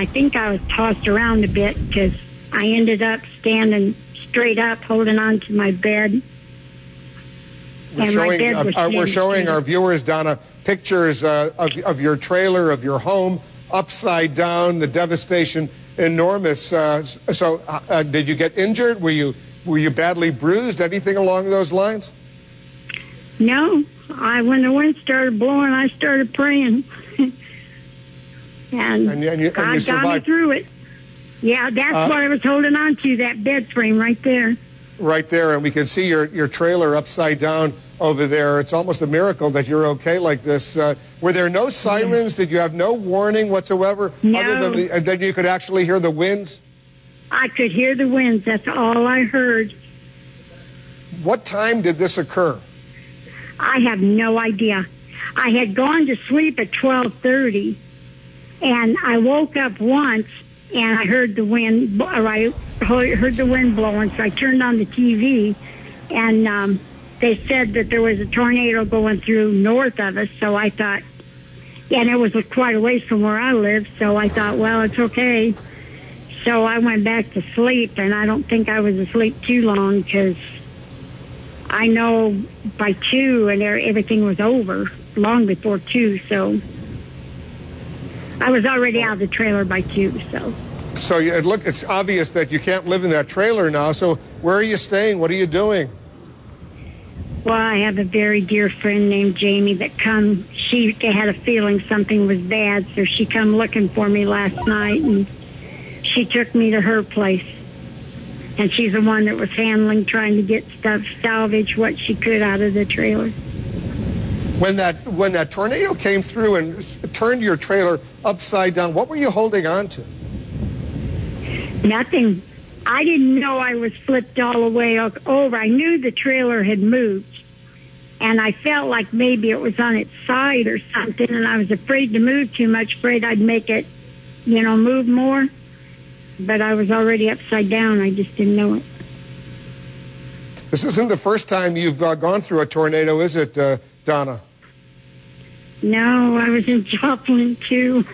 I think I was tossed around a bit because I ended up standing straight up, holding on to my bed. We're showing our viewers, Donna, pictures of your trailer, of your home, upside down, the devastation enormous. Did you get injured? Were you badly bruised? Anything along those lines? No. When the wind started blowing, I started praying. and you God got me through it. Yeah, that's what I was holding on to, that bed frame right there. Right there, and we can see your trailer upside down over there. It's almost a miracle that you're okay like this. Were there no sirens? Did you have no warning whatsoever? No. Other than that you could actually hear the winds? I could hear the winds. That's all I heard. What time did this occur? I have no idea. I had gone to sleep at 12:30, and I woke up once, and I heard the wind. I heard the wind blowing, so I turned on the TV, and they said that there was a tornado going through north of us. So I thought, and it was quite a ways from where I live. So I thought, well, it's okay. So I went back to sleep, and I don't think I was asleep too long because I know by 2 and everything was over long before 2. So I was already out of the trailer by 2. So it's obvious that you can't live in that trailer now. So where are you staying? What are you doing? Well, I have a very dear friend named Jamie that come. She had a feeling something was bad, so she come looking for me last night, and she took me to her place. And she's the one that was handling, trying to get stuff, salvage what she could out of the trailer. When that tornado came through and turned your trailer upside down, what were you holding on to? Nothing. I didn't know I was flipped all the way over. I knew the trailer had moved, and I felt like maybe it was on its side or something, and I was afraid to move too much, afraid I'd make it, move more. But I was already upside down. I just didn't know it. This isn't the first time you've gone through a tornado, is it, Donna? No, I was in Joplin, too.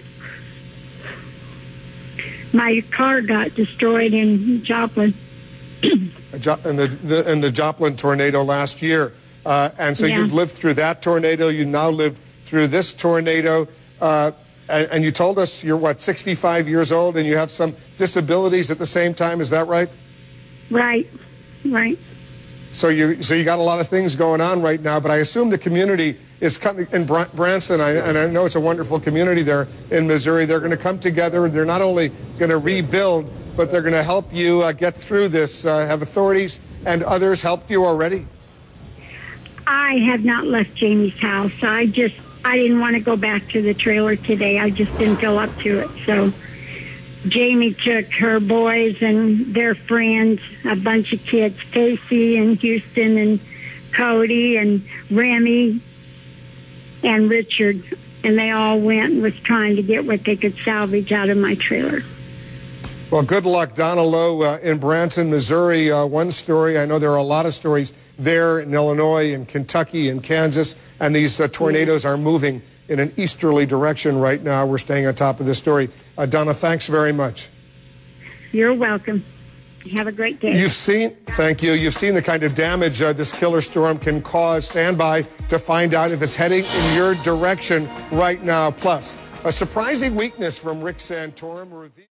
My car got destroyed in Joplin. in the Joplin tornado last year. And so you've lived through that tornado. You now lived through this tornado. And you told us you're, 65 years old, and you have some disabilities at the same time. Is that right? Right. So you got a lot of things going on right now, but I assume the community is coming in Branson, and I know it's a wonderful community there in Missouri. They're going to come together. They're not only going to rebuild, but they're going to help you get through this. Have authorities and others helped you already? I have not left Jamie's house. I didn't want to go back to the trailer today. I just didn't feel up to it. So Jamie took her boys and their friends, a bunch of kids, Casey and Houston and Cody and Remy and Richard, and they all went and was trying to get what they could salvage out of my trailer. Well, good luck, Donna Lowe in Branson, Missouri. One story, I know there are a lot of stories there in Illinois and Kentucky and Kansas, and these tornadoes are moving in an easterly direction right now. We're staying on top of this story. Donna, thanks very much. You're welcome. Have a great day. Thank you. You've seen the kind of damage this killer storm can cause. Stand by to find out if it's heading in your direction right now. Plus, a surprising weakness from Rick Santorum revealed.